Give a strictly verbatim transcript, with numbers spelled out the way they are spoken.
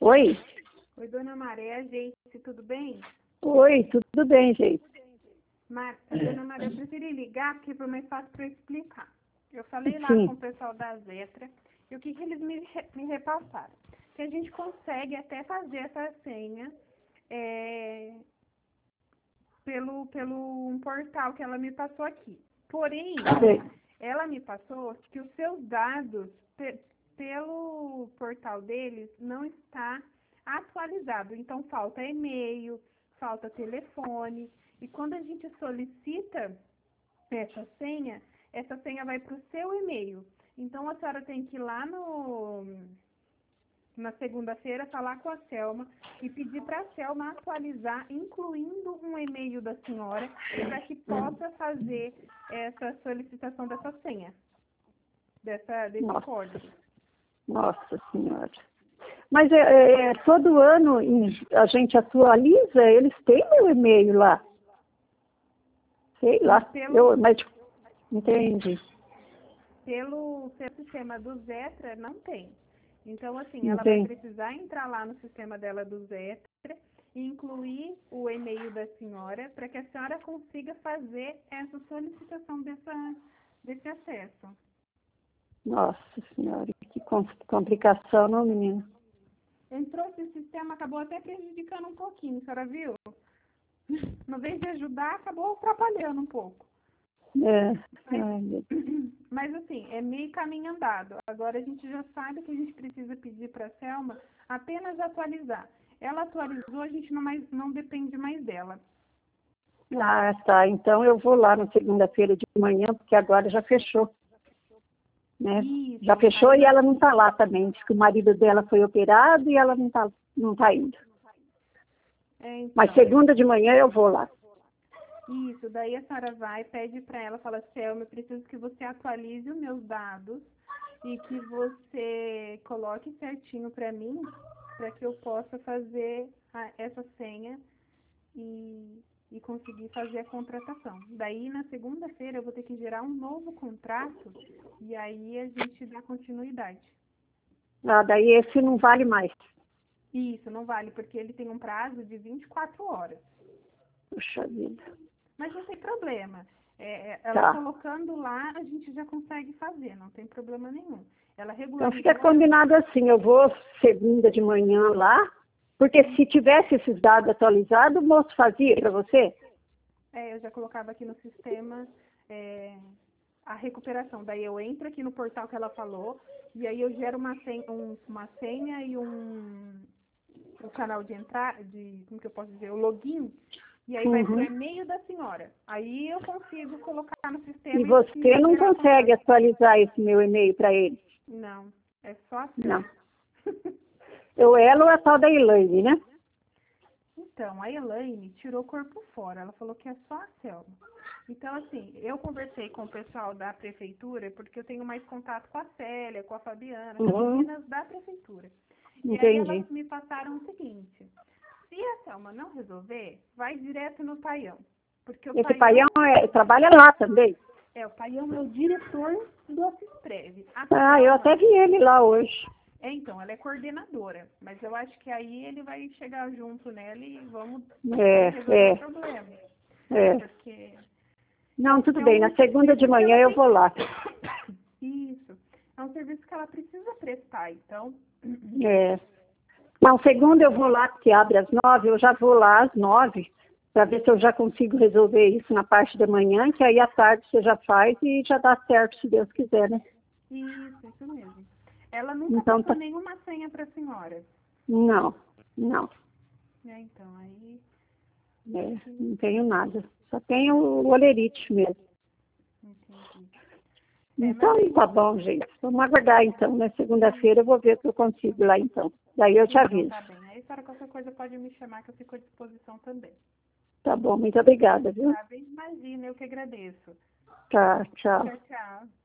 Oi? Oi, dona Maria, gente, tudo bem? Oi, tudo bem, gente? Mar... Dona Maria, eu preferi ligar porque foi mais fácil para eu explicar. Eu falei lá Sim. com o pessoal da Zetra e o que, que eles me, re- me repassaram? Que a gente consegue até fazer essa senha é, pelo, pelo um portal que ela me passou aqui. Porém, Sei. ela me passou que os seus dados pe- pelo portal deles não está atualizado. Então falta e-mail, falta telefone. E quando a gente solicita essa senha, essa senha vai para o seu e-mail. Então a senhora tem que ir lá no na segunda-feira falar com a Selma e pedir para a Selma atualizar, incluindo um e-mail da senhora, para que possa fazer essa solicitação dessa senha, dessa, desse Nossa, código. nossa senhora. Mas é, é, é, todo ano em- a gente atualiza, eles têm meu e-mail lá. Sei lá. Pelo, Eu, mas entendi. pelo, pelo sistema do Zetra, não tem. Então, assim, ela vai Entendi. precisar entrar lá no sistema dela do Zetra e incluir o e-mail da senhora para que a senhora consiga fazer essa solicitação dessa, desse acesso. Nossa senhora, que com- complicação, não, menina? Entrou esse sistema, acabou até prejudicando um pouquinho, a senhora viu? No vez de ajudar, acabou atrapalhando um pouco. É. Mas, Ai, meu Deus. mas assim, é meio caminho andado. Agora a gente já sabe que a gente precisa pedir para a Selma apenas atualizar. Ela atualizou, a gente não, mais, não depende mais dela. Ah, tá. Então eu vou lá na segunda-feira de manhã, porque agora já fechou. Né? Isso. Já fechou Aí, e ela não está lá também. Diz que o marido dela foi operado e ela não está não tá indo. é, então, Mas segunda de manhã eu vou lá. isso, daí a senhora vai, pede para ela, fala, Selma, eu preciso que você atualize os meus dados e que você coloque certinho para mim, para que eu possa fazer a- essa senha e, e conseguir fazer a contratação. Daí, na segunda-feira, eu vou ter que gerar um novo contrato e aí a gente dá continuidade. Ah, daí esse não vale mais. Isso, não vale, porque ele tem um prazo de vinte e quatro horas. Puxa vida. Mas não tem problema. É, é, ela Tá. colocando lá, a gente já consegue fazer, não tem problema nenhum. Ela Então fica regularizou. combinado assim, eu vou segunda de manhã lá, porque se tivesse esses dados atualizados, o moço fazia para você? É, eu já colocava aqui no sistema é, a recuperação. Daí eu entro aqui no portal que ela falou, e aí eu gero uma senha, um, uma senha e um, um canal de entrada, de, como que eu posso dizer, o login, e aí vai pro Uhum. e-mail da senhora. Aí eu consigo colocar no sistema E e, você e não gerar consegue contrato. atualizar esse meu e-mail para ele? Não, é só a Não. Selma. Eu, ela ou a tal da Elaine, né? Então, a Elaine tirou o corpo fora, ela falou que é só a Selma. Então, assim, eu conversei com o pessoal da prefeitura, porque eu tenho mais contato com a Célia, com a Fabiana, com as Uhum. meninas da prefeitura. E aí Entendi. elas me passaram o seguinte, se a Selma não resolver, vai direto no Paião. Porque o Esse Paião, paião é, trabalha lá também. é, o Paião é o diretor do Assisprev. A Ah, eu até Selma, vi ele lá hoje. é, então, ela é coordenadora, mas eu acho que aí ele vai chegar junto nela e vamos É, resolver o é, problema. é. Porque Não, tudo é bem. um Na segunda de serviço que manhã ela eu tem. vou lá. Isso. É um serviço que ela precisa prestar, então. É. Não, segunda eu vou lá, porque abre às nove, eu já vou lá às nove, para ver se eu já consigo resolver isso na parte da manhã, que aí à tarde você já faz e já dá certo, se Deus quiser, né? Isso, isso mesmo. Ela nunca Então, passou tá... nenhuma senha para a senhora. não, não, É, então, aí. é, não tenho nada. Só tenho o olerite mesmo. Entendi. É, mas Então, aí. tá bom, gente. Vamos aguardar, então. Na segunda-feira eu vou ver o que eu consigo lá, então. Daí eu te Então, aviso. tá bem. Aí, a senhora, qualquer coisa pode me chamar, que eu fico à disposição também. Tá bom, muito obrigada, viu? Tá bem? Imagina, eu que agradeço. Tá, tchau. Tchau, tchau.